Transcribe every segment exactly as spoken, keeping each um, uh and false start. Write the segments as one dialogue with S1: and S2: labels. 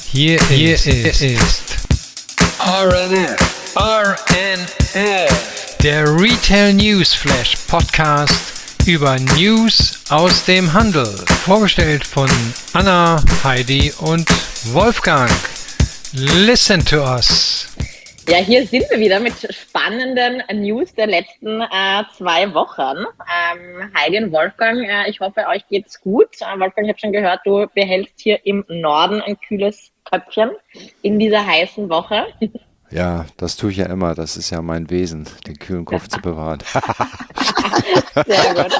S1: Hier, Hier ist, ist, ist R N F. R N F. Der Retail News Flash Podcast über News aus dem Handel. Vorgestellt von Anna, Heidi und Wolfgang. Listen to us.
S2: Ja, hier sind wir wieder mit spannenden News der letzten äh, zwei Wochen. Ähm, Heidi und Wolfgang, äh, ich hoffe, euch geht's gut. Äh, Wolfgang, ich habe schon gehört, du behältst hier im Norden ein kühles Köpfchen in dieser heißen Woche.
S3: Ja, das tue ich ja immer. Das ist ja mein Wesen, den kühlen Kopf zu bewahren.
S2: Sehr gut.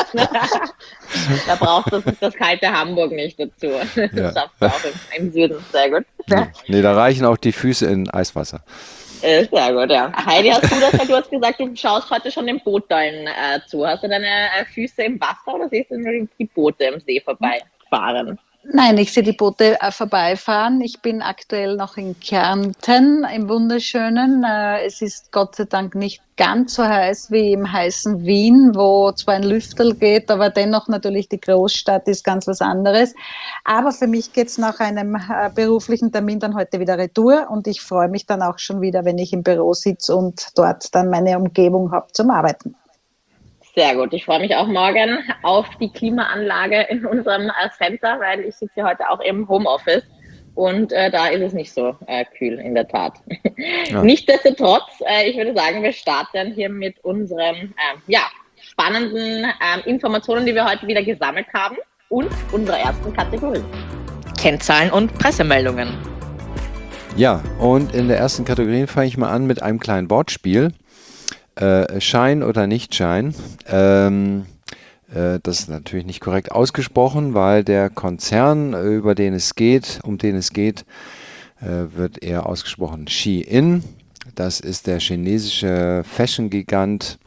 S2: Da braucht das, das kalte Hamburg nicht dazu. Das
S3: Ja.
S2: schaffst du auch im, im Süden. Sehr gut.
S3: Nee, nee, da reichen auch die Füße in Eiswasser.
S2: Äh, Sehr gut, ja. Heidi, hast du das? Du hast gesagt, du schaust heute schon den Bootteilen äh, zu. Hast du deine äh, Füße im Wasser oder siehst du nur die, die Boote im See vorbeifahren?
S4: Nein, ich sehe die Boote äh, vorbeifahren. Ich bin aktuell noch in Kärnten, im wunderschönen. Äh, es ist Gott sei Dank nicht ganz so heiß wie im heißen Wien, wo zwar ein Lüfterl geht, aber dennoch natürlich die Großstadt ist ganz was anderes. Aber für mich geht es nach einem äh, beruflichen Termin dann heute wieder retour und ich freue mich dann auch schon wieder, wenn ich im Büro sitze und dort dann meine Umgebung habe zum Arbeiten.
S2: Sehr gut. Ich freue mich auch morgen auf die Klimaanlage in unserem äh, Center, weil ich sitze heute auch im Homeoffice und äh, da ist es nicht so äh, kühl, in der Tat. Ja. Nichtsdestotrotz, äh, ich würde sagen, wir starten hier mit unseren äh, ja, spannenden äh, Informationen, die wir heute wieder gesammelt haben und unserer ersten Kategorie. Kennzahlen und Pressemeldungen.
S3: Ja, und in der ersten Kategorie fange ich mal an mit einem kleinen Wortspiel. Äh, Schein oder Nichtschein. Ähm, äh, das ist natürlich nicht korrekt ausgesprochen, weil der Konzern, über den es geht, um den es geht, äh, wird eher ausgesprochen Shein. Das ist der chinesische Fashion-Gigant,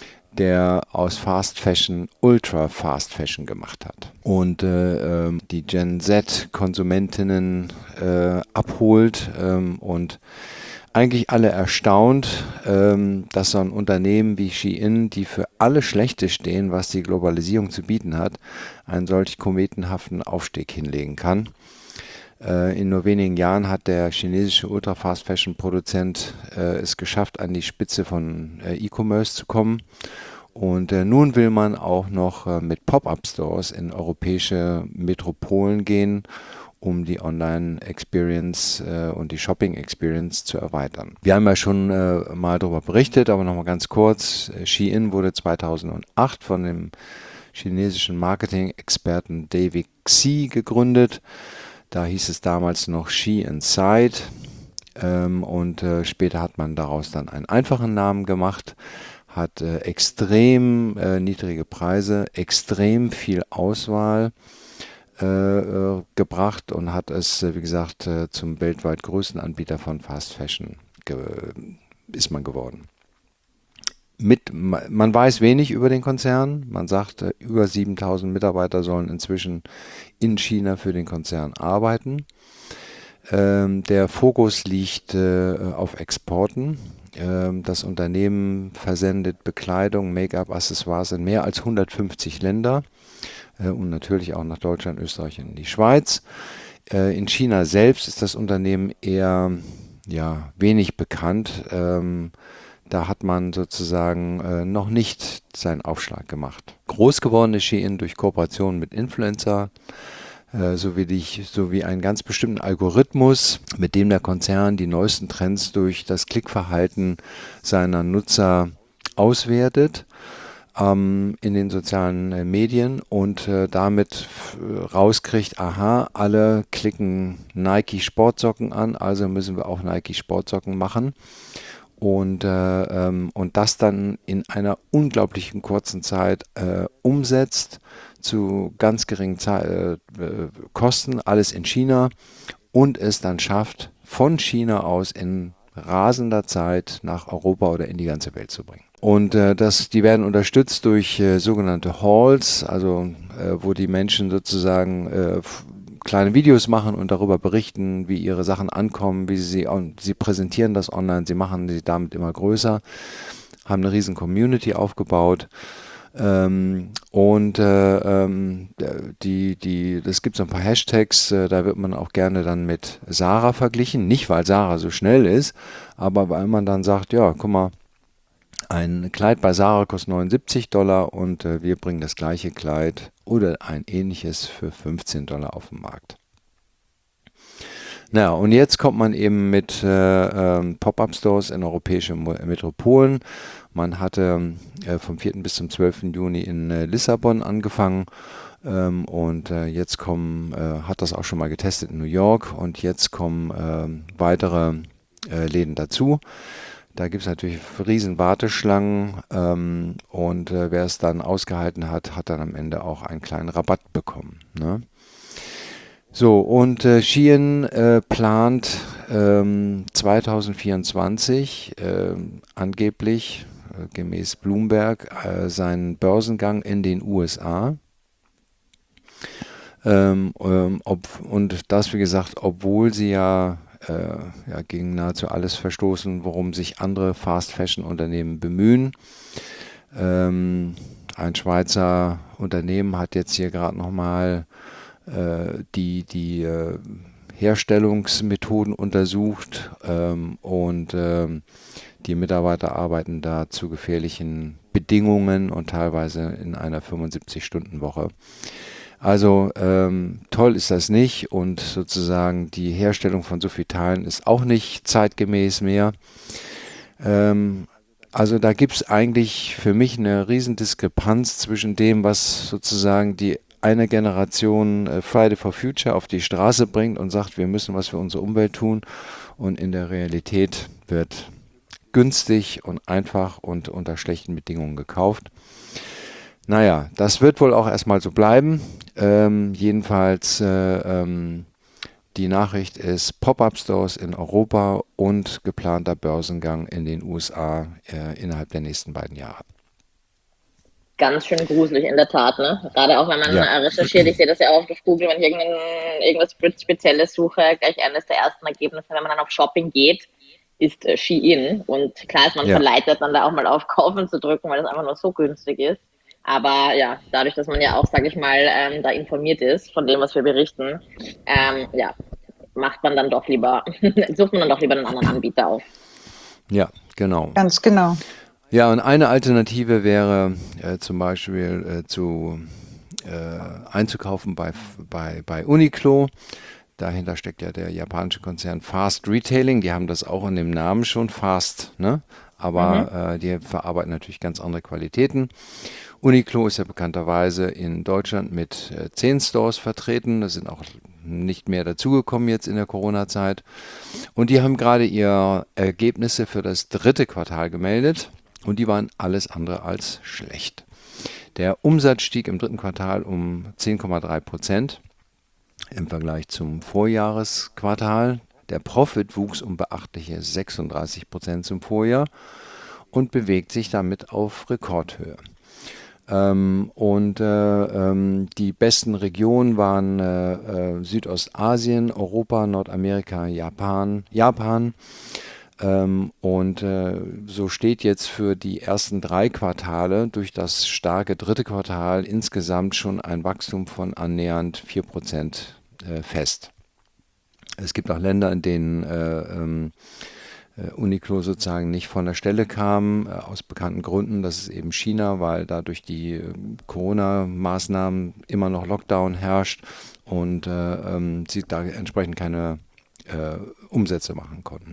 S3: der aus Fast Fashion Ultra Fast Fashion gemacht hat und äh, äh, die Gen Z-Konsumentinnen äh, abholt ähm, und eigentlich alle erstaunt, ähm, dass so ein Unternehmen wie Shein, die für alle Schlechte stehen, was die Globalisierung zu bieten hat, einen solch kometenhaften Aufstieg hinlegen kann. Äh, in nur wenigen Jahren hat der chinesische Ultra-Fast-Fashion-Produzent äh, es geschafft, an die Spitze von äh, E-Commerce zu kommen. Und äh, nun will man auch noch äh, mit Pop-Up-Stores in europäische Metropolen gehen, um die Online-Experience äh, und die Shopping-Experience zu erweitern. Wir haben ja schon äh, mal darüber berichtet, aber nochmal ganz kurz. Shein wurde zweitausendacht von dem chinesischen Marketing-Experten David Xi gegründet. Da hieß es damals noch She Inside ähm, und äh, später hat man daraus dann einen einfachen Namen gemacht, hat äh, extrem äh, niedrige Preise, extrem viel Auswahl Äh, gebracht und hat es, wie gesagt, äh, zum weltweit größten Anbieter von Fast Fashion ge- ist man geworden. Mit, man weiß wenig über den Konzern. Man sagt, äh, über siebentausend Mitarbeiter sollen inzwischen in China für den Konzern arbeiten. Ähm, der Fokus liegt äh, auf Exporten. Ähm, das Unternehmen versendet Bekleidung, Make-up, Accessoires in mehr als hundertfünfzig Länder. Und natürlich auch nach Deutschland, Österreich und in die Schweiz. In China selbst ist das Unternehmen eher ja, wenig bekannt. Ähm, da hat man sozusagen äh, noch nicht seinen Aufschlag gemacht. Groß geworden ist Shein durch Kooperationen mit Influencer, äh, sowie, die, sowie einen ganz bestimmten Algorithmus, mit dem der Konzern die neuesten Trends durch das Klickverhalten seiner Nutzer auswertet in den sozialen äh, Medien und äh, damit f- rauskriegt, aha, alle klicken Nike Sportsocken an, also müssen wir auch Nike Sportsocken machen und, äh, ähm, und das dann in einer unglaublichen kurzen Zeit äh, umsetzt zu ganz geringen Ze- äh, äh, Kosten, alles in China und es dann schafft, von China aus in rasender Zeit nach Europa oder in die ganze Welt zu bringen. Und äh, das, die werden unterstützt durch äh, sogenannte Hauls, also äh, wo die Menschen sozusagen äh, f- kleine Videos machen und darüber berichten, wie ihre Sachen ankommen, wie sie sie, sie präsentieren das online, sie machen sie damit immer größer, haben eine riesen Community aufgebaut. Ähm, und äh, ähm, die, die, es gibt so ein paar Hashtags, äh, da wird man auch gerne dann mit Sarah verglichen. Nicht, weil Sarah so schnell ist, aber weil man dann sagt, ja, guck mal, ein Kleid bei Sarah kostet neunundsiebzig Dollar und äh, wir bringen das gleiche Kleid oder ein ähnliches für fünfzehn Dollar auf den Markt. Naja, und jetzt kommt man eben mit äh, ähm, Pop-up-Stores in europäische Mo- Metropolen. Man hatte äh, vom vierten bis zum zwölften Juni in äh, Lissabon angefangen ähm, und äh, jetzt kommen, äh, hat das auch schon mal getestet in New York und jetzt kommen äh, weitere äh, Läden dazu. Da gibt es natürlich riesen Warteschlangen ähm, und äh, wer es dann ausgehalten hat, hat dann am Ende auch einen kleinen Rabatt bekommen. Ne? So, und äh, Shein äh, plant ähm, zwanzig vierundzwanzig ähm, angeblich, äh, gemäß Bloomberg, äh, seinen Börsengang in den U S A. Ähm, ähm, ob, und das, wie gesagt, obwohl sie ja, äh, ja gegen nahezu alles verstoßen, worum sich andere Fast-Fashion-Unternehmen bemühen. Ähm, ein Schweizer Unternehmen hat jetzt hier gerade nochmal äh, die, die äh, Herstellungsmethoden untersucht ähm, und ähm, die Mitarbeiter arbeiten da zu gefährlichen Bedingungen und teilweise in einer fünfundsiebzig-Stunden-Woche. Also ähm, toll ist das nicht und sozusagen die Herstellung von so vielen Teilen ist auch nicht zeitgemäß mehr. Ähm, also da gibt es eigentlich für mich eine riesen Diskrepanz zwischen dem, was sozusagen die eine Generation äh, Friday for Future auf die Straße bringt und sagt, wir müssen was für unsere Umwelt tun und in der Realität wird günstig und einfach und unter schlechten Bedingungen gekauft. Naja, das wird wohl auch erstmal so bleiben. Ähm, jedenfalls, äh, ähm, die Nachricht ist Pop-up-Stores in Europa und geplanter Börsengang in den U S A äh, innerhalb der nächsten beiden Jahre.
S2: Ganz schön gruselig in der Tat, ne? Gerade auch wenn man
S3: Ja.
S2: äh, recherchiert, ich sehe das ja auch auf Google, wenn ich irgendein, irgendwas Spe- Spezielles suche, gleich eines der ersten Ergebnisse, wenn man dann auf Shopping geht, ist äh, Shein. Und klar ist man
S3: Ja.
S2: verleitet, dann da auch mal auf Kaufen zu drücken, weil das einfach nur so günstig ist. Aber ja, dadurch, dass man ja auch, sage ich mal, ähm, da informiert ist von dem, was wir berichten, ähm, ja, macht man dann doch lieber, sucht man dann doch lieber einen anderen Anbieter auf.
S3: Ja, genau.
S4: Ganz genau.
S3: Ja, und eine Alternative wäre äh, zum Beispiel äh, zu äh, einzukaufen bei, bei, bei Uniqlo. Dahinter steckt ja der japanische Konzern Fast Retailing. Die haben das auch in dem Namen schon, Fast, ne? Aber
S2: Mhm.
S3: äh, die verarbeiten natürlich ganz andere Qualitäten. Uniqlo ist ja bekannterweise in Deutschland mit äh, zehn Stores vertreten. Das sind auch nicht mehr dazugekommen jetzt in der Corona-Zeit. Und die haben gerade ihre Ergebnisse für das dritte Quartal gemeldet. Und die waren alles andere als schlecht. Der Umsatz stieg im dritten Quartal um zehn Komma drei Prozent im Vergleich zum Vorjahresquartal. Der Profit wuchs um beachtliche sechsunddreißig Prozent zum Vorjahr und bewegt sich damit auf Rekordhöhe. Ähm, und äh, ähm, die besten Regionen waren äh, äh, Südostasien, Europa, Nordamerika, Japan, Japan. Ähm, und äh, so steht jetzt für die ersten drei Quartale durch das starke dritte Quartal insgesamt schon ein Wachstum von annähernd vier Prozent äh, fest. Es gibt auch Länder, in denen äh, ähm, äh, Uniqlo sozusagen nicht von der Stelle kam, äh, aus bekannten Gründen. Das ist eben China, weil da durch die äh, Corona-Maßnahmen immer noch Lockdown herrscht und äh, ähm, sie da entsprechend keine äh, Umsätze machen konnten.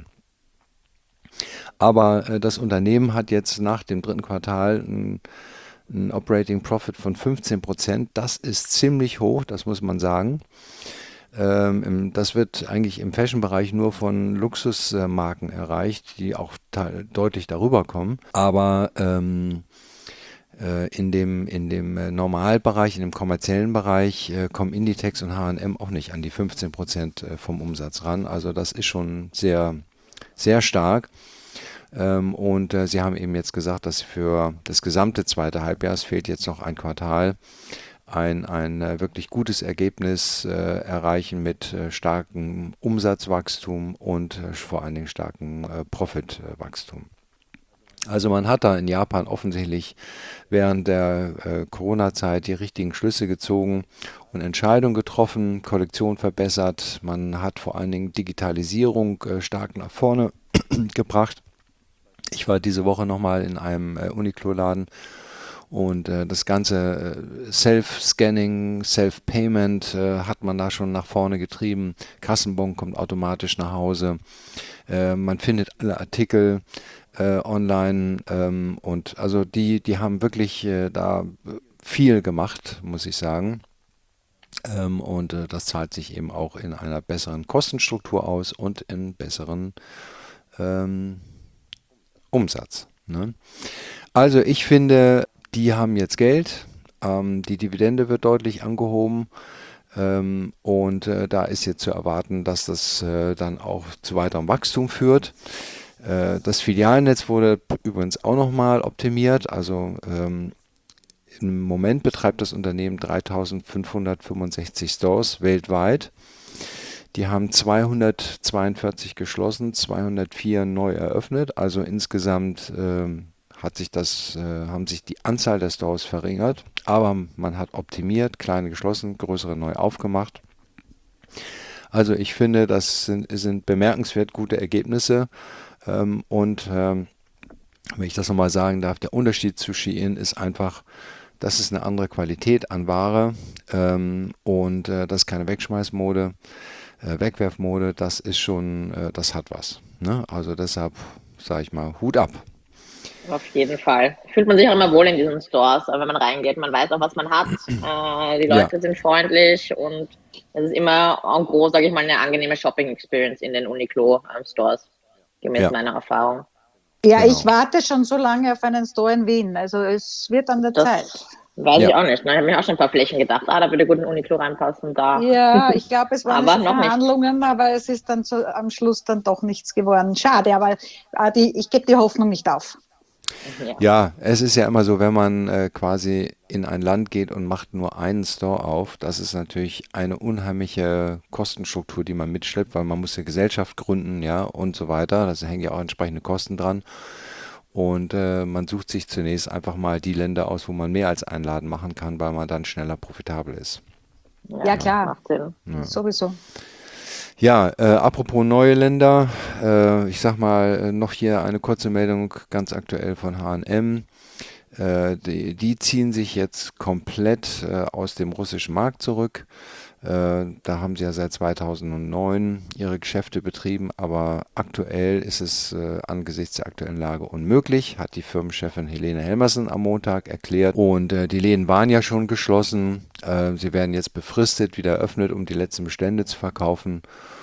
S3: Aber äh, das Unternehmen hat jetzt nach dem dritten Quartal ein, ein Operating Profit von fünfzehn Prozent. Das ist ziemlich hoch, das muss man sagen. Ähm, im, das wird eigentlich im Fashion-Bereich nur von Luxusmarken erreicht, die auch deutlich darüber kommen. Aber ähm, äh, in dem, in dem äh, Normalbereich, in dem kommerziellen Bereich äh, kommen Inditex und H und M auch nicht an die fünfzehn Prozent äh, vom Umsatz ran. Also das ist schon sehr, sehr stark. Ähm, und äh, sie haben eben jetzt gesagt, dass für das gesamte zweite Halbjahr, es fehlt jetzt noch ein Quartal, ein, ein äh, wirklich gutes Ergebnis äh, erreichen mit äh, starkem Umsatzwachstum und äh, vor allen Dingen starkem äh, Profitwachstum. Also man hat da in Japan offensichtlich während der äh, Corona-Zeit die richtigen Schlüsse gezogen und Entscheidungen getroffen, Kollektion verbessert. Man hat vor allen Dingen Digitalisierung äh, stark nach vorne gebracht. Ich war diese Woche nochmal in einem äh, Uniqlo-Laden und äh, das ganze äh, Self-Scanning, Self-Payment äh, hat man da schon nach vorne getrieben. Kassenbon kommt automatisch nach Hause. Äh, man findet alle Artikel äh, online ähm, und also die, die haben wirklich äh, da viel gemacht, muss ich sagen. Ähm, und äh, das zahlt sich eben auch in einer besseren Kostenstruktur aus und in besseren ähm, Umsatz. Ne? Also ich finde, die haben jetzt Geld, ähm, die Dividende wird deutlich angehoben ähm, und äh, da ist jetzt zu erwarten, dass das äh, dann auch zu weiterem Wachstum führt. Äh, das Filialnetz wurde übrigens auch nochmal optimiert, also ähm, im Moment betreibt das Unternehmen dreitausendfünfhundertfünfundsechzig Stores weltweit. Die haben zweihundertzweiundvierzig geschlossen, zweihundertvier neu eröffnet. Also insgesamt ähm, hat sich das, äh, haben sich die Anzahl der Stores verringert. Aber man hat optimiert, kleine geschlossen, größere neu aufgemacht. Also ich finde, das sind, sind bemerkenswert gute Ergebnisse. Ähm, und ähm, wenn ich das nochmal sagen darf, der Unterschied zu Shein ist einfach, das ist eine andere Qualität an Ware ähm, und äh, das ist keine Wegschmeißmode. Äh, Wegwerfmode, das ist schon, äh, das hat was. Ne? Also deshalb sage ich mal, Hut ab.
S2: Auf jeden Fall. Fühlt man sich auch immer wohl in diesen Stores, wenn man reingeht. Man weiß auch, was man hat. Äh, die Leute
S3: Ja.
S2: sind freundlich und es ist immer en gros, sage ich mal, eine angenehme Shopping-Experience in den Uniqlo-Stores, gemäß
S3: Ja.
S2: meiner Erfahrung.
S4: Ja,
S3: Genau.
S4: ich warte schon so lange auf einen Store in Wien. Also es wird an der
S2: Das
S4: Zeit.
S2: weiß
S3: Ja.
S2: ich auch nicht. Ne? Ich habe mir auch schon ein paar Flächen gedacht. Ah, da würde gut ein Uniqlo reinpassen. Da.
S4: Ja, ich glaube, es waren
S2: Aber
S4: schon
S2: noch nicht.
S4: Verhandlungen, aber es ist dann so, am Schluss dann doch nichts geworden. Schade, aber äh, die, ich gebe die Hoffnung nicht auf.
S2: Ja.
S3: Ja, es ist ja immer so, wenn man äh, quasi in ein Land geht und macht nur einen Store auf, das ist natürlich eine unheimliche Kostenstruktur, die man mitschleppt, weil man muss eine Gesellschaft gründen, ja, und so weiter. Da hängen ja auch entsprechende Kosten dran. Und äh, man sucht sich zunächst einfach mal die Länder aus, wo man mehr als einen Laden machen kann, weil man dann schneller profitabel ist.
S4: Ja, klar.
S2: Macht Sinn.
S4: Sowieso.
S3: Ja, äh, apropos neue Länder, äh, ich sag mal äh, noch hier eine kurze Meldung ganz aktuell von H und M. Äh, die, die ziehen sich jetzt komplett äh, aus dem russischen Markt zurück. Äh, da haben sie ja seit zweitausendneun ihre Geschäfte betrieben, aber aktuell ist es äh, angesichts der aktuellen Lage unmöglich, hat die Firmenchefin Helene Helmersen am Montag erklärt. Und äh, die Läden waren ja schon geschlossen. Äh, sie werden jetzt befristet wieder eröffnet, um die letzten Bestände zu verkaufen.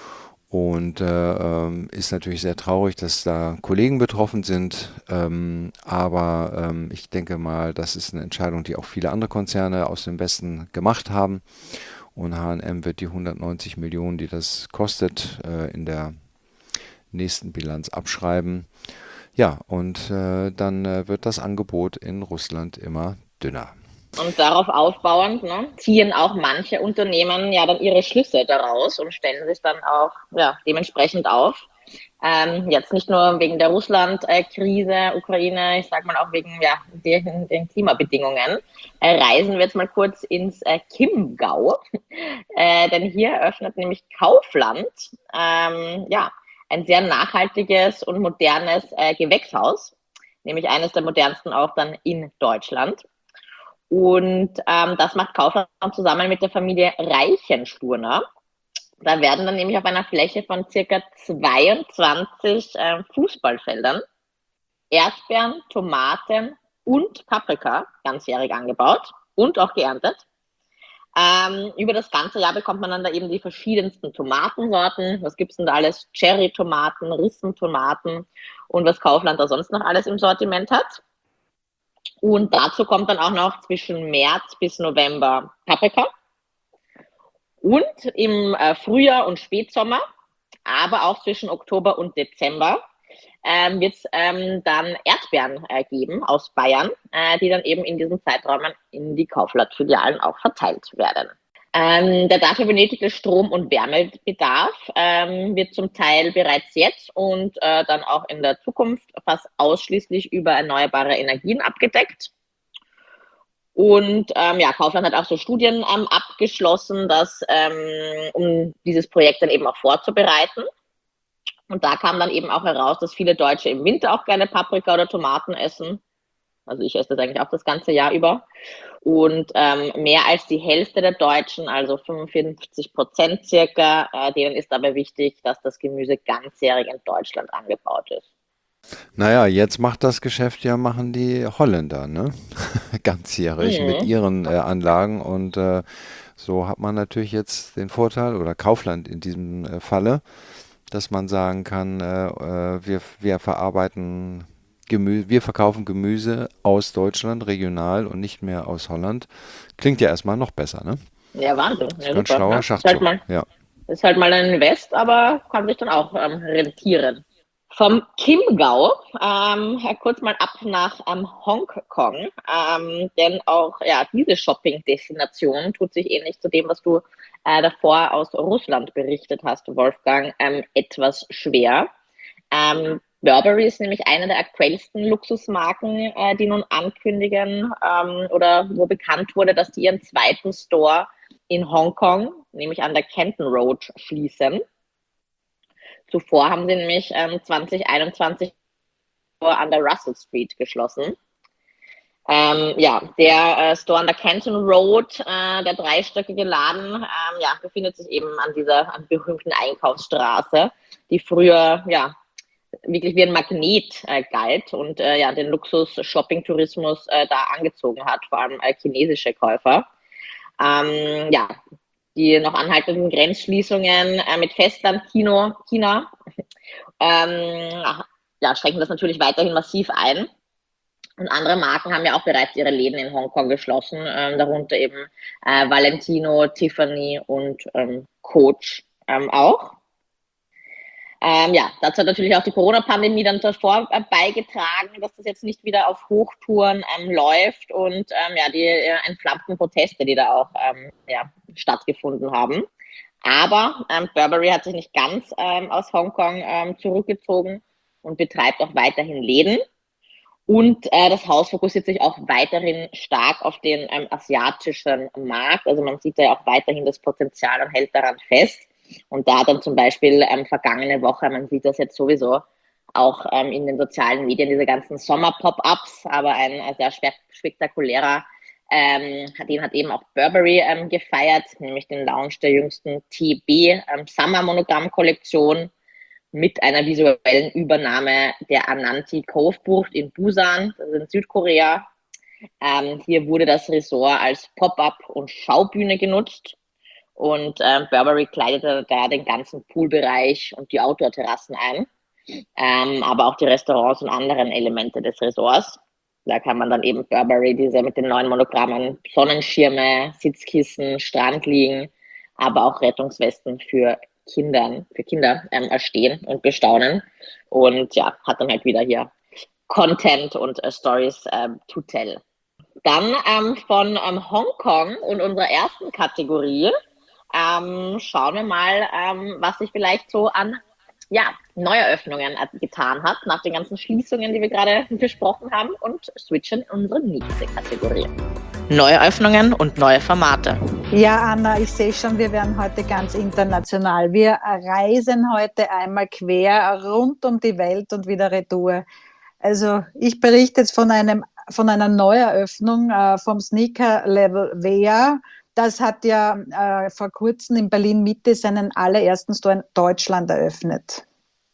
S3: Und äh, ähm, ist natürlich sehr traurig, dass da Kollegen betroffen sind. Ähm, aber ähm, ich denke mal, das ist eine Entscheidung, die auch viele andere Konzerne aus dem Westen gemacht haben. Und H und M wird die hundertneunzig Millionen, die das kostet, äh, in der nächsten Bilanz abschreiben. Ja, und äh, dann äh, wird das Angebot in Russland immer dünner.
S2: Und darauf aufbauend ne, ziehen auch manche Unternehmen ja dann ihre Schlüsse daraus und stellen sich dann auch ja, dementsprechend auf. Ähm, jetzt nicht nur wegen der Russland-Krise, Ukraine, ich sage mal auch wegen ja, den, den Klimabedingungen. Äh, reisen wir jetzt mal kurz ins äh, Chiemgau, äh, denn hier eröffnet nämlich Kaufland ähm, ja, ein sehr nachhaltiges und modernes äh, Gewächshaus, nämlich eines der modernsten auch dann in Deutschland. Und ähm, das macht Kaufland zusammen mit der Familie Reichensturner. Da werden dann nämlich auf einer Fläche von circa zweiundzwanzig äh, Fußballfeldern Erdbeeren, Tomaten und Paprika ganzjährig angebaut und auch geerntet. Ähm, über das ganze Jahr bekommt man dann da eben die verschiedensten Tomatensorten. Was gibt's denn da alles? Cherry-Tomaten, Rissentomaten und was Kaufland da sonst noch alles im Sortiment hat. Und dazu kommt dann auch noch zwischen März bis November Paprika. Und im äh, Frühjahr und Spätsommer, aber auch zwischen Oktober und Dezember, ähm, wird es ähm, dann Erdbeeren äh, geben aus Bayern, äh, die dann eben in diesem Zeitraum in die Kaufland-Filialen auch verteilt werden. Ähm, der dafür benötigte Strom- und Wärmebedarf ähm, wird zum Teil bereits jetzt und äh, dann auch in der Zukunft fast ausschließlich über erneuerbare Energien abgedeckt. Und ähm, ja, Kaufland hat auch so Studien ähm, abgeschlossen, dass, ähm, um dieses Projekt dann eben auch vorzubereiten. Und da kam dann eben auch heraus, dass viele Deutsche im Winter auch gerne Paprika oder Tomaten essen. Also ich esse das eigentlich auch das ganze Jahr über. Und ähm, mehr als die Hälfte der Deutschen, also fünfundvierzig Prozent circa, äh, denen ist dabei wichtig, dass das Gemüse ganzjährig in Deutschland angebaut ist.
S3: Naja, jetzt macht das Geschäft ja, machen die Holländer, ne? Ganzjährig mit
S2: Mhm.
S3: ihren äh, Anlagen und äh, so hat man natürlich jetzt den Vorteil, oder Kaufland in diesem äh, Falle, dass man sagen kann, äh, äh, wir, wir verarbeiten Gemüse, wir verkaufen Gemüse aus Deutschland, regional und nicht mehr aus Holland. Klingt ja erstmal noch besser, ne?
S2: Ja, Wahnsinn.
S3: Ist
S2: Ja,
S3: ganz
S2: super.
S3: schlauer
S2: Ja. Ist halt
S3: Schachzug,
S2: mal,
S3: ja.
S2: ist halt mal ein Invest, aber kann sich dann auch ähm, rentieren. Vom Chiemgau, ähm, kurz mal ab nach ähm, Hongkong, ähm, denn auch ja, diese Shopping-Destination tut sich ähnlich zu dem, was du äh, davor aus Russland berichtet hast, Wolfgang, ähm, etwas schwer. Ähm, Burberry ist nämlich eine der aktuellsten Luxusmarken, äh, die nun ankündigen ähm, oder wo bekannt wurde, dass die ihren zweiten Store in Hongkong, nämlich an der Canton Road, schließen. Zuvor haben sie nämlich ähm, zwanzig einundzwanzig an der Russell Street geschlossen. Ähm, ja, der äh, Store an der Canton Road, äh, der dreistöckige Laden, ähm, ja, befindet sich eben an dieser an berühmten Einkaufsstraße, die früher ja wirklich wie ein Magnet äh, galt und äh, ja den Luxus-Shopping-Tourismus äh, da angezogen hat, vor allem äh, chinesische Käufer. Ähm, ja, die noch anhaltenden Grenzschließungen äh, mit Festland China, China ähm, ja, schränken das natürlich weiterhin massiv ein. Und andere Marken haben ja auch bereits ihre Läden in Hongkong geschlossen, ähm, darunter eben äh, Valentino, Tiffany und ähm, Coach ähm, auch. Ähm, ja, dazu hat natürlich auch die Corona-Pandemie dann davor äh, beigetragen, dass das jetzt nicht wieder auf Hochtouren ähm, läuft und ähm, ja, die äh, entflammten Proteste, die da auch ähm, ja, stattgefunden haben. Aber ähm, Burberry hat sich nicht ganz ähm, aus Hongkong ähm, zurückgezogen und betreibt auch weiterhin Läden. Und äh, das Haus fokussiert sich auch weiterhin stark auf den ähm, asiatischen Markt. Also man sieht da ja auch weiterhin das Potenzial und hält daran fest. Und da dann zum Beispiel ähm, vergangene Woche, man sieht das jetzt sowieso auch ähm, in den sozialen Medien, diese ganzen Sommer-Pop-Ups, aber ein äh, sehr spektakulärer, ähm, den hat eben auch Burberry ähm, gefeiert, nämlich den Launch der jüngsten T B ähm, Summer-Monogramm-Kollektion mit einer visuellen Übernahme der Ananti Cove Bucht in Busan, das ist in Südkorea. Ähm, hier wurde das Resort als Pop-up und Schaubühne genutzt und ähm, Burberry kleidete da den ganzen Poolbereich und die Outdoor-Terrassen ein, ähm, aber auch die Restaurants und anderen Elemente des Resorts. Da kann man dann eben Burberry, diese mit den neuen Monogrammen, Sonnenschirme, Sitzkissen, Strandliegen, aber auch Rettungswesten für Kindern, für Kinder ähm, erstehen und bestaunen. Und ja, hat dann halt wieder hier Content und äh, Stories ähm, to tell. Dann ähm, von ähm, Hongkong und unserer ersten Kategorie ähm, schauen wir mal, ähm, was sich vielleicht so an ja, Neueröffnungen getan hat, nach den ganzen Schließungen, die wir gerade besprochen haben, und switchen in unsere nächste Kategorie. Neueröffnungen und neue Formate.
S4: Ja, Anna, ich sehe schon, wir werden heute ganz international. Wir reisen heute einmal quer rund um die Welt und wieder retour. Also ich berichte jetzt von, einem, von einer Neueröffnung äh, vom Sneaker-Level Wear. Das hat ja äh, vor kurzem in Berlin-Mitte seinen allerersten Store in Deutschland eröffnet.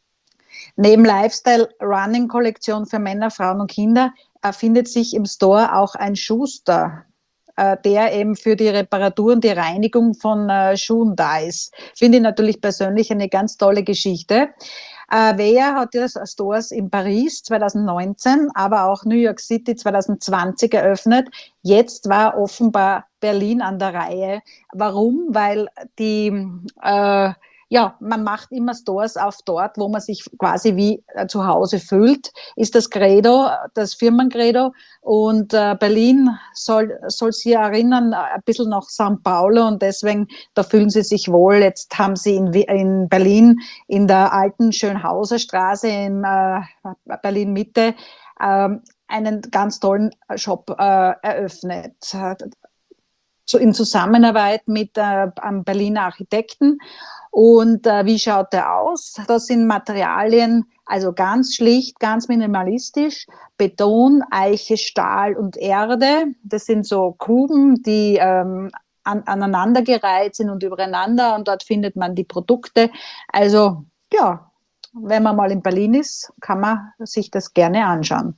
S4: Neben Lifestyle-Running-Kollektion für Männer, Frauen und Kinder äh, findet sich im Store auch ein Schuster, äh, der eben für die Reparatur und die Reinigung von äh, Schuhen da ist. Finde ich natürlich persönlich eine ganz tolle Geschichte. Äh, Wear hat ja Stores in Paris zwanzig neunzehn, aber auch New York City zwanzig zwanzig eröffnet. Jetzt war offenbar Berlin an der Reihe. Warum? Weil die, äh, ja, man macht immer Stores auf dort, wo man sich quasi wie äh, zu Hause fühlt, ist das Credo, das Firmencredo. Und äh, Berlin soll, soll sie erinnern, ein bisschen nach São Paulo, und deswegen, da fühlen sie sich wohl. Jetzt haben sie in, in Berlin in der alten Schönhauser Straße in äh, Berlin-Mitte äh, einen ganz tollen Shop äh, eröffnet. In Zusammenarbeit mit äh, einem Berliner Architekten. Und äh, wie schaut der aus? Das sind Materialien, also ganz schlicht, ganz minimalistisch. Beton, Eiche, Stahl und Erde. Das sind so Kuben, die ähm, an, aneinandergereiht sind und übereinander. Und dort findet man die Produkte. Also ja, wenn man mal in Berlin ist, kann man sich das gerne anschauen.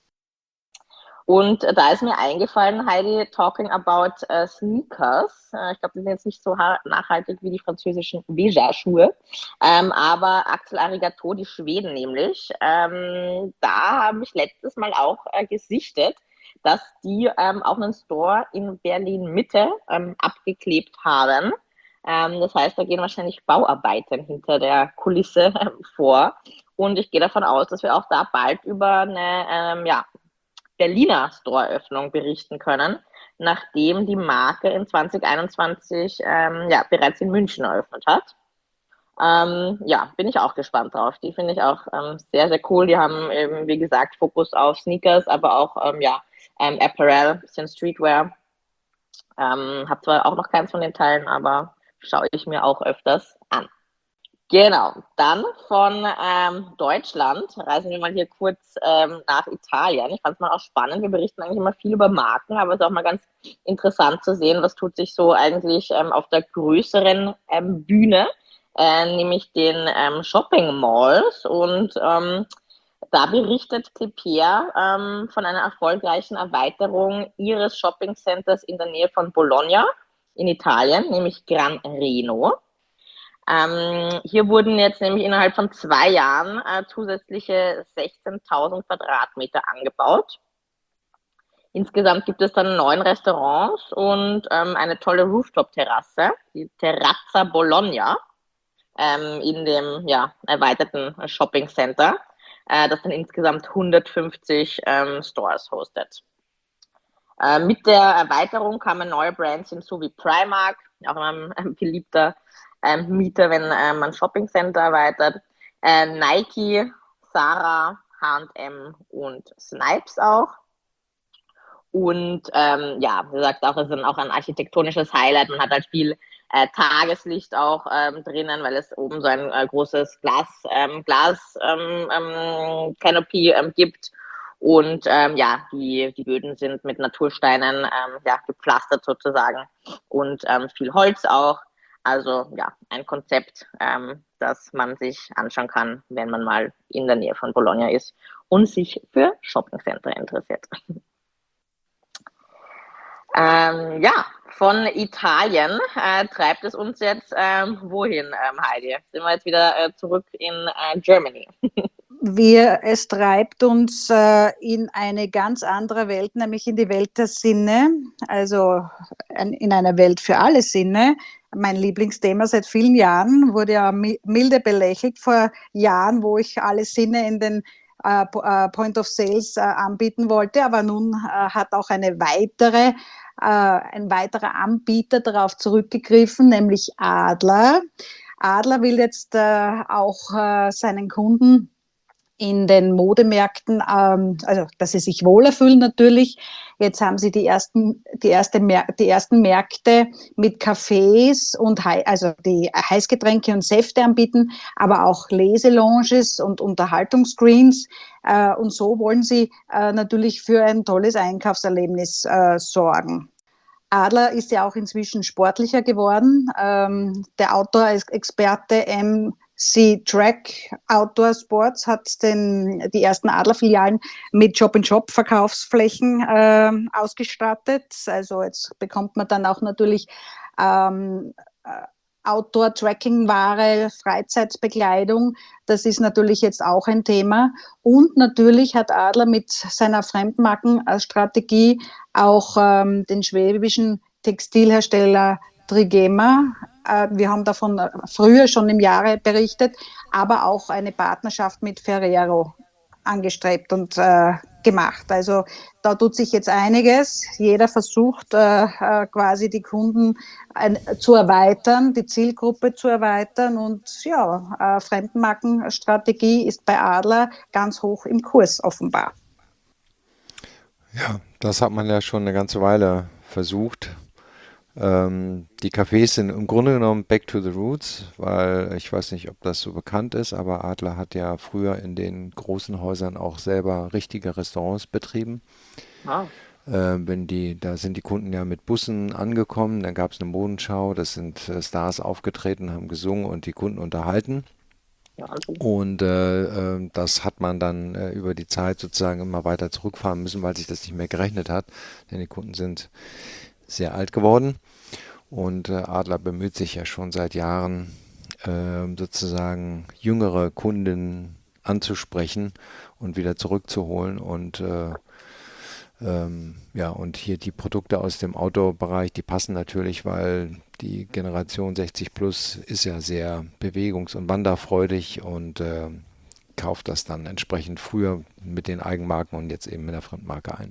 S2: Und da ist mir eingefallen, Heidi, talking about uh, sneakers. Uh, ich glaube, die sind jetzt nicht so nachhaltig wie die französischen Veja-Schuhe. Ähm, aber Axel Arigato, die Schweden nämlich, ähm, da habe ich letztes Mal auch äh, gesichtet, dass die ähm, auch einen Store in Berlin-Mitte ähm, abgeklebt haben. Ähm, das heißt, da gehen wahrscheinlich Bauarbeiten hinter der Kulisse äh, vor. Und ich gehe davon aus, dass wir auch da bald über eine, ähm, ja, Berliner Store-Eröffnung berichten können, nachdem die Marke in zwanzig einundzwanzig ähm, ja, bereits in München eröffnet hat. Ähm, ja, bin ich auch gespannt drauf. Die finde ich auch ähm, sehr, sehr cool. Die haben eben, wie gesagt, Fokus auf Sneakers, aber auch ähm, ja, ähm, Apparel, bisschen Streetwear. Ähm, hab zwar auch noch keins von den Teilen, aber schaue ich mir auch öfters an. Genau, dann von ähm, Deutschland reisen wir mal hier kurz ähm, nach Italien. Ich fand es mal auch spannend, wir berichten eigentlich immer viel über Marken, aber es ist auch mal ganz interessant zu sehen, was tut sich so eigentlich ähm, auf der größeren ähm, Bühne, äh, nämlich den ähm, Shopping Malls. Und ähm, da berichtet Klépierre ähm, von einer erfolgreichen Erweiterung ihres Shopping Centers in der Nähe von Bologna in Italien, nämlich Gran Reno. Ähm, hier wurden jetzt nämlich innerhalb von zwei Jahren äh, zusätzliche sechzehntausend Quadratmeter angebaut. Insgesamt gibt es dann neun Restaurants und ähm, eine tolle Rooftop-Terrasse, die Terrazza Bologna, ähm, in dem ja, erweiterten Shopping Center, äh, das dann insgesamt hundertfünfzig ähm, Stores hostet. Äh, mit der Erweiterung kamen neue Brands hinzu wie Primark, auch ein, ein beliebter Ähm, Mieter, wenn äh, man Shopping Center erweitert, äh, Nike, Zara, H und M und Snipes auch. Und ähm, ja, wie gesagt, auch, es ist auch ein architektonisches Highlight. Man hat halt viel äh, Tageslicht auch ähm, drinnen, weil es oben so ein äh, großes Glas, ähm, Glas ähm, ähm, Canopy ähm, gibt. Und ähm, ja, die, die Böden sind mit Natursteinen ähm, ja, gepflastert sozusagen und ähm, viel Holz auch. Also ja, ein Konzept, ähm, das man sich anschauen kann, wenn man mal in der Nähe von Bologna ist und sich für Shoppingcenter interessiert. ähm, ja, von Italien äh, treibt es uns jetzt ähm, wohin, ähm, Heidi? Sind wir jetzt wieder äh, zurück in äh, Germany?
S4: Wir, es treibt uns äh, in eine ganz andere Welt, nämlich in die Welt der Sinne, also ein, in eine Welt für alle Sinne. Mein Lieblingsthema seit vielen Jahren, wurde ja milde belächelt vor Jahren, wo ich alle Sinne in den äh, Point of Sales äh, anbieten wollte, aber nun äh, hat auch eine weitere, äh, ein weiterer Anbieter darauf zurückgegriffen, nämlich Adler. Adler will jetzt äh, auch äh, seinen Kunden in den Modemärkten, ähm, also dass sie sich wohler fühlen natürlich. Jetzt haben sie die ersten, die erste, die ersten Märkte mit Cafés und also die Heißgetränke und Säfte anbieten, aber auch Leselounges und Unterhaltungsscreens. Äh, und so wollen sie äh, natürlich für ein tolles Einkaufserlebnis äh, sorgen. Adler ist ja auch inzwischen sportlicher geworden. Ähm, der Outdoor-Experte M. C. Track Outdoor Sports hat den, die ersten Adlerfilialen mit Shop-in-Shop-Verkaufsflächen äh, ausgestattet. Also jetzt bekommt man dann auch natürlich ähm, Outdoor-Tracking-Ware, Freizeitbekleidung. Das ist natürlich jetzt auch ein Thema. Und natürlich hat Adler mit seiner Fremdmarkenstrategie auch ähm, den schwäbischen Textilhersteller Trigema Äh, wir haben davon früher schon im Jahre berichtet, aber auch eine Partnerschaft mit Ferrero angestrebt und äh, gemacht. Also da tut sich jetzt einiges. Jeder versucht äh, äh, quasi die Kunden ein, zu erweitern, die Zielgruppe zu erweitern und ja, äh, Fremdenmarkenstrategie ist bei Adler ganz hoch im Kurs offenbar.
S3: Ja, das hat man ja schon eine ganze Weile versucht. Ähm, die Cafés sind im Grunde genommen back to the roots, weil ich weiß nicht, ob das so bekannt ist, aber Adler hat ja früher in den großen Häusern auch selber richtige Restaurants betrieben.
S2: Ah.
S3: Äh, wenn die, da sind die Kunden ja mit Bussen angekommen, dann gab es eine Modenschau, das sind äh, Stars aufgetreten, haben gesungen und die Kunden unterhalten.
S2: Ja, also.
S3: Und äh, äh, das hat man dann äh, über die Zeit sozusagen immer weiter zurückfahren müssen, weil sich das nicht mehr gerechnet hat, denn die Kunden sind sehr alt geworden. Und äh, Adler bemüht sich ja schon seit Jahren, äh, sozusagen jüngere Kunden anzusprechen und wieder zurückzuholen. Und äh, ähm, ja, und hier die Produkte aus dem Outdoor-Bereich, die passen natürlich, weil die Generation sechzig plus ist ja sehr bewegungs- und wanderfreudig und äh, kauft das dann entsprechend früher mit den Eigenmarken und jetzt eben mit der Fremdmarke ein.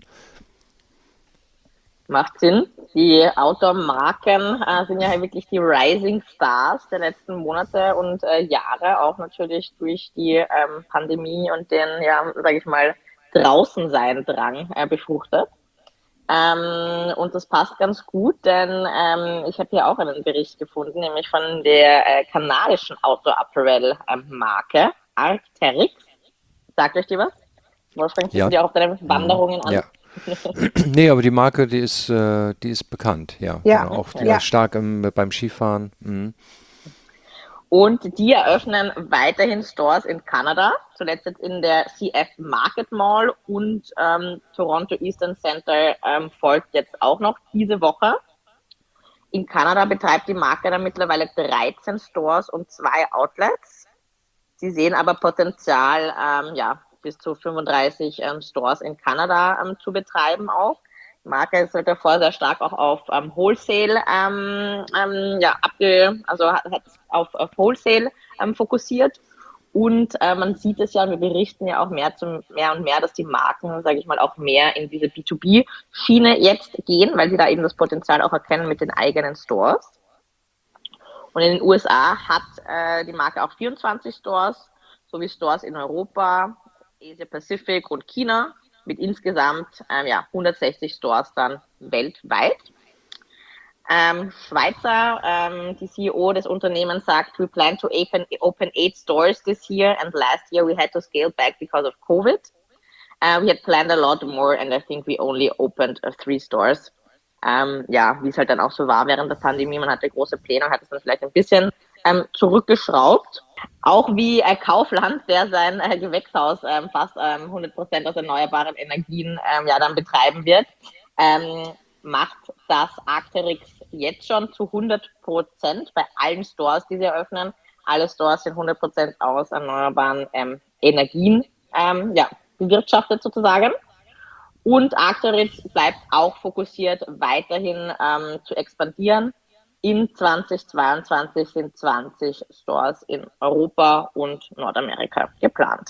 S2: Macht Sinn. Die Outdoor-Marken äh, sind ja wirklich die Rising Stars der letzten Monate und äh, Jahre, auch natürlich durch die ähm, Pandemie und den, ja, sage ich mal, Draußensein-Drang äh, befruchtet. Ähm, und das passt ganz gut, denn ähm, ich habe hier auch einen Bericht gefunden, nämlich von der äh, kanadischen Outdoor-Apparel-Marke Arc'teryx. Sagt euch die was? Wolfgang, siehst
S3: Ja.
S2: du dir auch auf deinen Wanderungen an?
S3: Ja. Nee, aber die Marke, die ist, äh, die ist bekannt, ja.
S4: Ja,
S3: Genau. Auch die
S4: ja.
S3: ist stark im, beim Skifahren. Mhm.
S2: Und die eröffnen weiterhin Stores in Kanada, zuletzt jetzt in der C F Market Mall und ähm, Toronto Eastern Center ähm, folgt jetzt auch noch diese Woche. In Kanada betreibt die Marke dann mittlerweile dreizehn Stores und zwei Outlets. Sie sehen aber Potenzial, ähm, ja, bis zu fünfunddreißig ähm, Stores in Kanada ähm, zu betreiben auch. Die Marke ist halt davor sehr stark auch auf ähm, Wholesale, ähm, ähm, ja, abge, also hat, hat auf, auf Wholesale ähm, fokussiert. Und äh, man sieht es ja, wir berichten ja auch mehr, zum, mehr und mehr, dass die Marken, sage ich mal, auch mehr in diese B zwei B-Schiene jetzt gehen, weil sie da eben das Potenzial auch erkennen mit den eigenen Stores. Und in den U S A hat äh, die Marke auch vierundzwanzig Stores, sowie Stores in Europa, Asia Pacific und China mit insgesamt ähm, ja, hundertsechzig Stores dann weltweit. Ähm, Schweizer, ähm, die C E O des Unternehmens sagt, we plan to open, open eight stores this year and last year we had to scale back because of COVID. Uh, we had planned a lot more and I think we only opened uh, three stores. Ähm, ja, wie es halt dann auch so war während der Pandemie, man hatte große Pläne und hat es dann vielleicht ein bisschen ähm, zurückgeschraubt. Auch wie äh, Kaufland, der sein äh, Gewächshaus ähm, fast ähm, hundert Prozent aus erneuerbaren Energien ähm, ja dann betreiben wird, ähm, macht das Arc'teryx jetzt schon zu hundert Prozent bei allen Stores, die sie eröffnen. Alle Stores sind hundert Prozent aus erneuerbaren ähm, Energien ähm, ja, bewirtschaftet sozusagen. Und Arc'teryx bleibt auch fokussiert, weiterhin ähm, zu expandieren. In zweitausendzweiundzwanzig sind zwanzig Stores in Europa und Nordamerika geplant.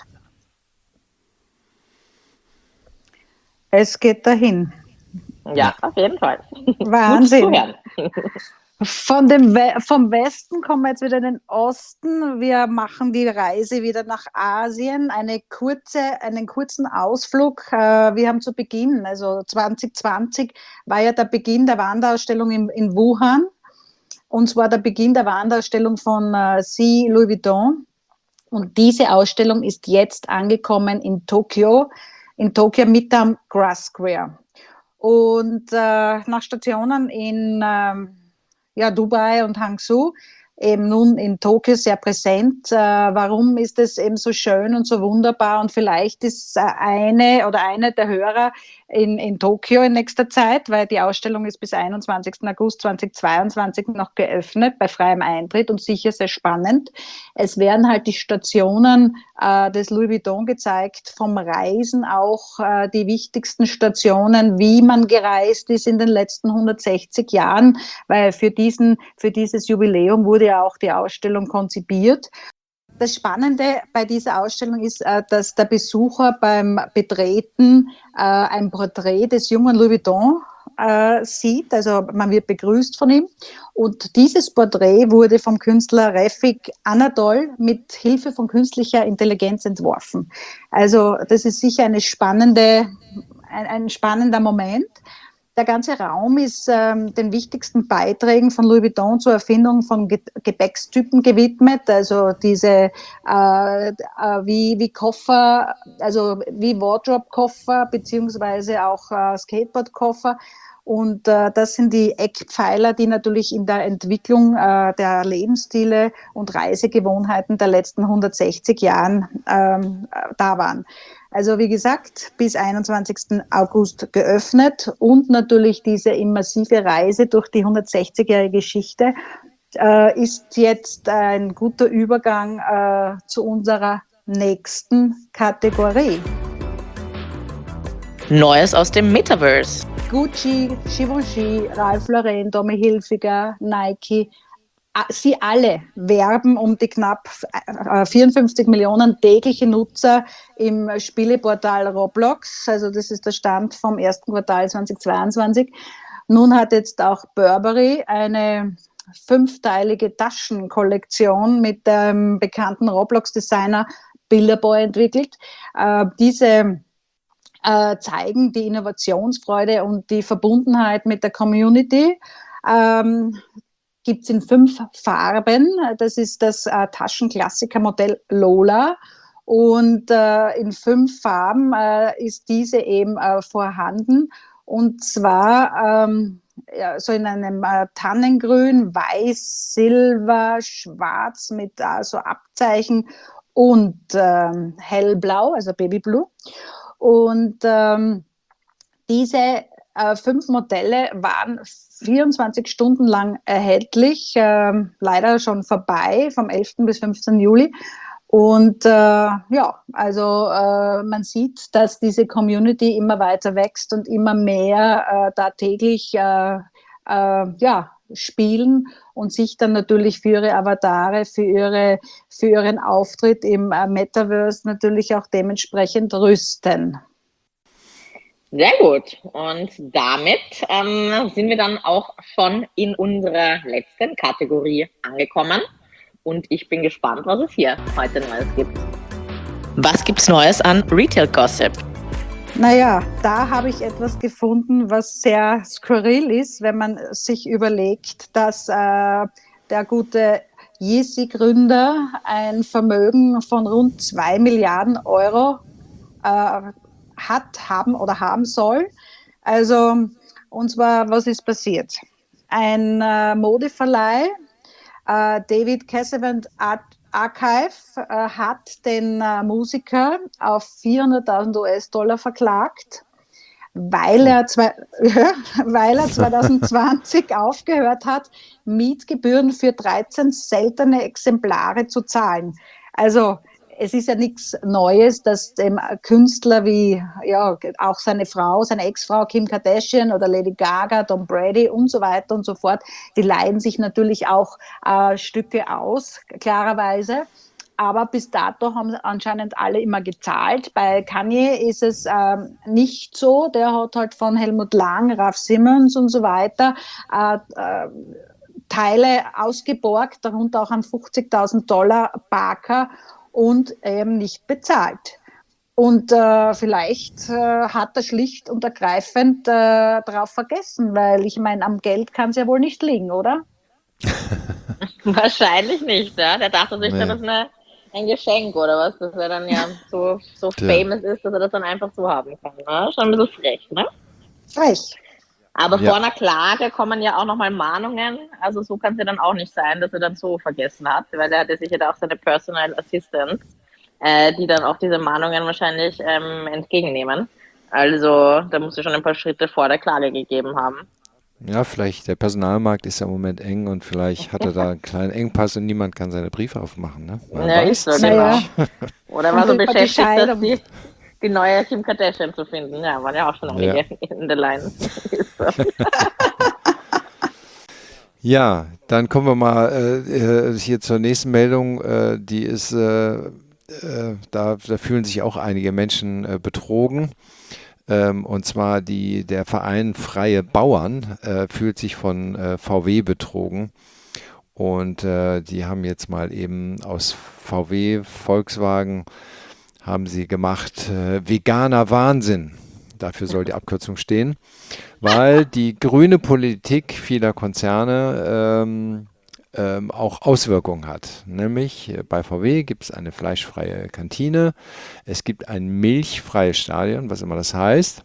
S4: Es geht dahin.
S2: Ja, auf jeden Fall.
S4: Wahnsinn.
S2: Gut zuhören.
S4: Von dem We vom Westen kommen wir jetzt wieder in den Osten. Wir machen die Reise wieder nach Asien. Eine kurze, einen kurzen Ausflug. Wir haben zu Beginn, also zwanzig zwanzig, war ja der Beginn der Wanderausstellung in, in Wuhan. Und zwar der Beginn der Wanderausstellung von äh, C. Louis Vuitton. Und diese Ausstellung ist jetzt angekommen in Tokio, in Tokio mit am Grass Square. Und äh, nach Stationen in ähm, ja, Dubai und Hangzhou eben nun in Tokio sehr präsent. Äh, warum ist es eben so schön und so wunderbar? Und vielleicht ist äh, eine oder eine der Hörer in, in Tokio in nächster Zeit, weil die Ausstellung ist bis einundzwanzigsten August zweitausendzweiundzwanzig noch geöffnet bei freiem Eintritt und sicher sehr spannend. Es werden halt die Stationen äh, des Louis Vuitton gezeigt, vom Reisen auch äh, die wichtigsten Stationen, wie man gereist ist in den letzten hundertsechzig Jahren, weil für, diesen, für dieses Jubiläum wurde ja auch die Ausstellung konzipiert. Das Spannende bei dieser Ausstellung ist, dass der Besucher beim Betreten ein Porträt des jungen Louis Vuitton sieht, also man wird begrüßt von ihm. Und dieses Porträt wurde vom Künstler Refik Anadol mit Hilfe von künstlicher Intelligenz entworfen. Also das ist sicher eine spannende, ein, ein spannender Moment. Der ganze Raum ist ähm, den wichtigsten Beiträgen von Louis Vuitton zur Erfindung von Ge- Gepäckstypen gewidmet, also diese äh, äh, wie, wie Koffer, also wie Wardrobe-Koffer beziehungsweise auch äh, Skateboard-Koffer. Und äh, das sind die Eckpfeiler, die natürlich in der Entwicklung äh, der Lebensstile und Reisegewohnheiten der letzten hundertsechzig Jahren ähm, da waren. Also wie gesagt, bis einundzwanzigsten August geöffnet und natürlich diese immersive Reise durch die hundertsechzigjährige Geschichte äh, ist jetzt ein guter Übergang äh, zu unserer nächsten Kategorie.
S2: Neues aus dem Metaverse.
S4: Gucci, Givenchy, Ralph Lauren, Tommy Hilfiger, Nike, sie alle werben um die knapp vierundfünfzig Millionen tägliche Nutzer im Spieleportal Roblox. Also das ist der Stand vom ersten Quartal zweitausendzweiundzwanzig. Nun hat jetzt auch Burberry eine fünfteilige Taschenkollektion mit dem bekannten Roblox-Designer Billboy entwickelt. Äh, diese äh, zeigen die Innovationsfreude und die Verbundenheit mit der Community. Ähm, Gibt es in fünf Farben. Das ist das äh, Taschenklassiker-Modell Lola. Und äh, in fünf Farben äh, ist diese eben äh, vorhanden. Und zwar ähm, ja, so in einem äh, Tannengrün, Weiß, Silber, Schwarz mit äh, so Abzeichen und ähm, Hellblau, also Babyblue. Und ähm, diese äh, fünf Modelle waren vierundzwanzig Stunden lang erhältlich, äh, leider schon vorbei, vom elften bis fünfzehnten Juli. Und äh, ja, also äh, man sieht, dass diese Community immer weiter wächst und immer mehr äh, da täglich äh, äh, ja, spielen und sich dann natürlich für ihre Avatare, für, ihre, für ihren Auftritt im äh, Metaverse natürlich auch dementsprechend rüsten.
S2: Sehr gut. Und damit ähm, sind wir dann auch schon in unserer letzten Kategorie angekommen. Und ich bin gespannt, was es hier heute Neues gibt. Was gibt's Neues an Retail Gossip?
S4: Naja, da habe ich etwas gefunden, was sehr skurril ist, wenn man sich überlegt, dass äh, der gute Yeezy-Gründer ein Vermögen von rund zwei Milliarden Euro äh, hat, haben oder haben soll. Also, und zwar, was ist passiert? Ein äh, Modeverleih, äh, David Cassavant Art Archive, äh, hat den äh, Musiker auf vierhunderttausend US-Dollar verklagt, weil er, zwei, weil er zwanzig zwanzig aufgehört hat, Mietgebühren für dreizehn seltene Exemplare zu zahlen. Also es ist ja nichts Neues, dass dem Künstler wie ja auch seine Frau, seine Ex-Frau Kim Kardashian oder Lady Gaga, Tom Brady und so weiter und so fort, die leihen sich natürlich auch äh, Stücke aus, klarerweise. Aber bis dato haben anscheinend alle immer gezahlt. Bei Kanye ist es ähm, nicht so. Der hat halt von Helmut Lang, Ralph Simmons und so weiter äh, äh, Teile ausgeborgt, darunter auch einen fünfzigtausend Dollar Parker und eben nicht bezahlt. Und äh, vielleicht äh, hat er schlicht und ergreifend äh, darauf vergessen, weil ich meine, am Geld kann es ja wohl nicht liegen, oder?
S2: Wahrscheinlich nicht, ja. Der dachte sich,
S3: Nee.
S2: das ist eine, ein Geschenk oder was, dass er dann ja so, so
S3: Ja.
S2: famous ist, dass er das dann einfach so haben kann. Ne? Schon ein bisschen frech, ne?
S4: Frech.
S2: Aber
S3: Ja.
S2: vor einer Klage kommen ja auch nochmal Mahnungen. Also so kann es ja dann auch nicht sein, dass er dann so vergessen hat, weil er hatte sicher da auch seine Personal Assistants, äh, die dann auch diese Mahnungen wahrscheinlich ähm, entgegennehmen. Also da muss er schon ein paar Schritte vor der Klage gegeben haben.
S3: Ja, vielleicht, der Personalmarkt ist ja im Moment eng und vielleicht hat er da einen kleinen Engpass und niemand kann seine Briefe aufmachen, ne? Man
S2: Ja,
S3: weiß
S2: ist so,
S3: es
S2: genau.
S4: Naja.
S2: Oder
S4: Und
S2: war so
S4: über die
S2: beschäftigt, dass
S4: Scheidung.
S2: die, die neue Kim Kardashian zu finden. Ja, waren ja auch schon einige in der Line. Ist so.
S3: Ja, dann kommen wir mal äh, äh, hier zur nächsten Meldung. Äh, die ist, äh, äh, da, da fühlen sich auch einige Menschen äh, betrogen. Ähm, und zwar die, der Verein Freie Bauern äh, fühlt sich von äh, V W betrogen. Und äh, die haben jetzt mal eben aus V W, Volkswagen, haben sie gemacht, äh, veganer Wahnsinn. Dafür soll die Abkürzung stehen, weil die grüne Politik vieler Konzerne ähm, ähm, auch Auswirkungen hat. Nämlich äh, bei V W gibt es eine fleischfreie Kantine, es gibt ein milchfreies Stadion, was immer das heißt.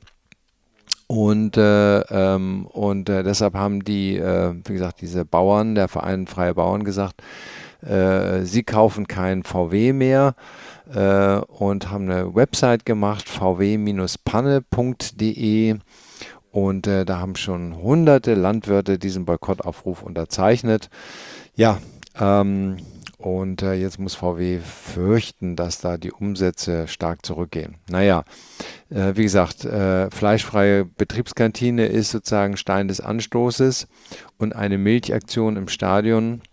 S3: Und, äh, ähm, und äh, deshalb haben die, äh, wie gesagt, diese Bauern, der Verein Freie Bauern gesagt, äh, sie kaufen kein V W mehr äh, und haben eine Website gemacht, v w panne punkt d e, und äh, da haben schon hunderte Landwirte diesen Boykottaufruf unterzeichnet. Ja, ähm, und äh, jetzt muss V W fürchten, dass da die Umsätze stark zurückgehen. Naja, äh, wie gesagt, äh, fleischfreie Betriebskantine ist sozusagen Stein des Anstoßes, und eine Milchaktion im Stadion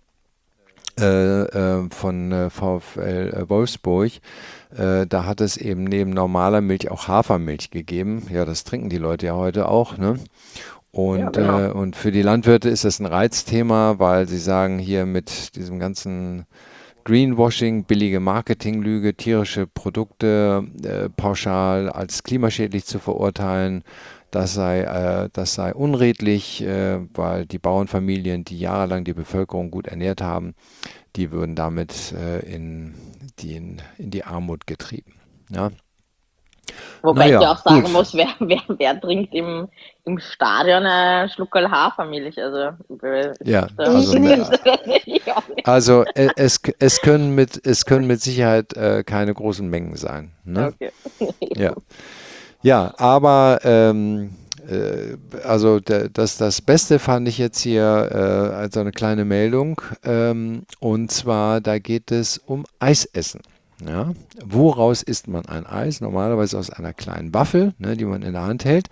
S3: äh, äh, von äh, VfL äh, Wolfsburg, äh, da hat es eben neben normaler Milch auch Hafermilch gegeben. Ja, das trinken die Leute ja heute auch, ne? Und,
S2: Ja, genau.
S3: äh, und für die Landwirte ist das ein Reizthema, weil sie sagen, hier mit diesem ganzen Greenwashing, billige Marketinglüge, tierische Produkte äh, pauschal als klimaschädlich zu verurteilen, das sei, äh, das sei unredlich, äh, weil die Bauernfamilien, die jahrelang die Bevölkerung gut ernährt haben, die würden damit äh, in, die, in, in die Armut getrieben. Ja.
S2: Wobei
S3: Naja,
S2: ich ja auch sagen
S3: gut.
S2: muss, wer, wer, wer trinkt im, im Stadion ein Schluckerl Hafermilch? Also, äh,
S3: Ja,
S2: ist da-
S3: also,
S4: Ich nicht.
S2: Ich auch nicht.
S3: also äh, es, es, können mit, es können mit Sicherheit äh, keine großen Mengen sein. Ne?
S2: Okay.
S3: Ja. Ja, aber ähm, äh, also der, das, das Beste fand ich jetzt hier äh, als eine kleine Meldung. Ähm, und zwar, da geht es um Eisessen. Ja? Woraus isst man ein Eis? Normalerweise aus einer kleinen Waffel, ne, die man in der Hand hält.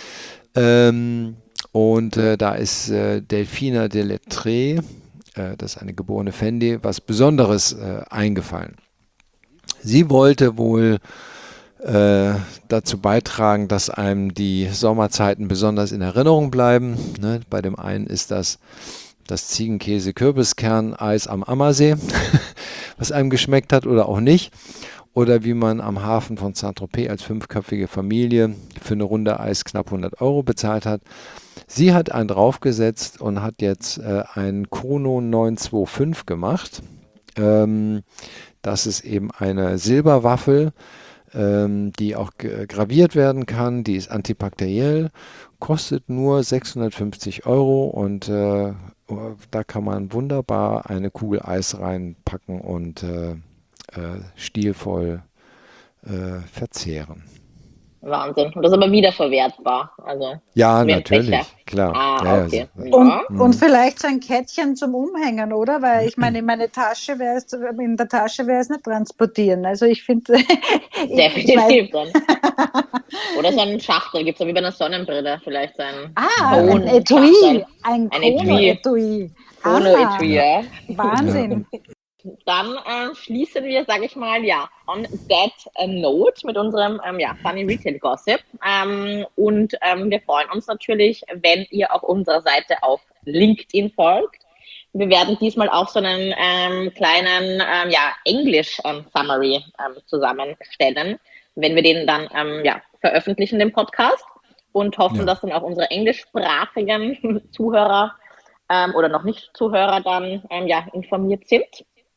S3: Ähm, und äh, da ist äh, Delphina Delettré, äh, das ist eine geborene Fendi, was Besonderes äh, eingefallen. Sie wollte wohl äh, dazu beitragen, dass einem die Sommerzeiten besonders in Erinnerung bleiben. Ne? Bei dem einen ist das das Ziegenkäse-Kürbiskern-Eis am Ammersee, was einem geschmeckt hat oder auch nicht. Oder wie man am Hafen von Saint-Tropez als fünfköpfige Familie für eine Runde Eis knapp hundert Euro bezahlt hat. Sie hat einen draufgesetzt und hat jetzt äh, einen Kono neun zwei fünf gemacht. Ähm, das ist eben eine Silberwaffel, ähm, die auch g- graviert werden kann. Die ist antibakteriell, kostet nur sechshundertfünfzig Euro, und äh, da kann man wunderbar eine Kugel Eis reinpacken und äh, äh, stilvoll äh, verzehren.
S2: Wahnsinn. Und das ist aber wiederverwertbar. Also,
S3: Ja,
S2: wie ein
S3: natürlich,
S2: Becher.
S3: klar.
S2: Ah,
S3: Ja, ja,
S2: okay.
S3: so-
S2: Ja.
S4: Und, und vielleicht so ein Kettchen zum Umhängen, oder? Weil ich meine, in meine Tasche wäre es, in der Tasche wäre es nicht transportieren. Also ich finde, ich, ich weiß,
S2: Definitiv dann. Oder so ein Schachtel, gibt es ja wie bei einer Sonnenbrille vielleicht so ein
S4: ah,
S2: Ton-
S4: ein Etui,
S2: Schachtel.
S4: ein
S2: Ein Etui.
S4: Kono-Etui.
S2: Ohne
S4: Ah,
S2: Etui, ja.
S4: Wahnsinn.
S2: Dann äh, schließen wir, sage ich mal, ja, on that uh, note mit unserem ähm, ja, Funny Retail Gossip. Ähm, und ähm, wir freuen uns natürlich, wenn ihr auch unserer Seite auf LinkedIn folgt. Wir werden diesmal auch so einen ähm, kleinen ähm, ja, English-Summary ähm, zusammenstellen, wenn wir den dann ähm, ja, veröffentlichen, den Podcast. Und hoffen,
S3: Ja.
S2: dass dann auch unsere englischsprachigen Zuhörer ähm, oder noch nicht Zuhörer dann ähm, ja, informiert sind.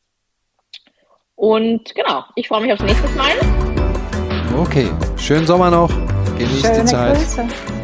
S2: Und genau, ich freue mich aufs nächste Mal.
S3: Okay, schönen Sommer noch. Genießt die
S4: Schöne
S3: Zeit.
S4: Grüße.